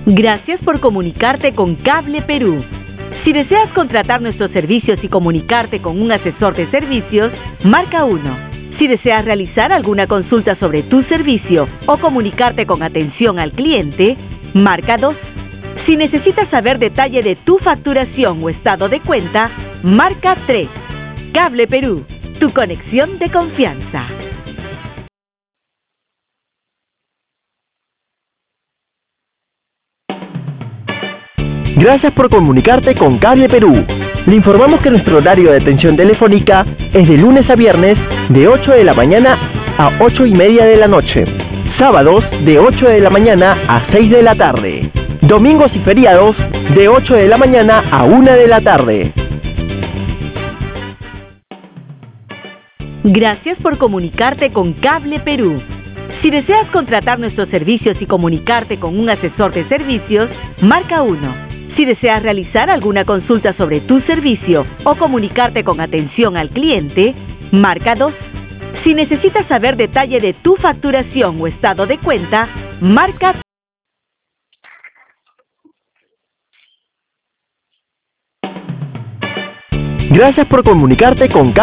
Gracias por comunicarte con Cable Perú. Si deseas contratar nuestros servicios y comunicarte con un asesor de servicios, marca 1. Si deseas realizar alguna consulta sobre tu servicio o comunicarte con atención al cliente, marca 2. Si necesitas saber detalle de tu facturación o estado de cuenta, marca 3. Cable Perú, tu conexión de confianza. Gracias por comunicarte con Cable Perú. Le informamos que nuestro horario de atención telefónica es de lunes a viernes de 8 de la mañana a 8:30 de la noche. Sábados de 8 de la mañana a 6 de la tarde. Domingos y feriados de 8 de la mañana a 1 de la tarde. Gracias por comunicarte con Cable Perú. Si deseas contratar nuestros servicios y comunicarte con un asesor de servicios, marca 1. Si deseas realizar alguna consulta sobre tu servicio o comunicarte con atención al cliente, marca 2. Si necesitas saber detalle de tu facturación o estado de cuenta, marca 3. Gracias por comunicarte con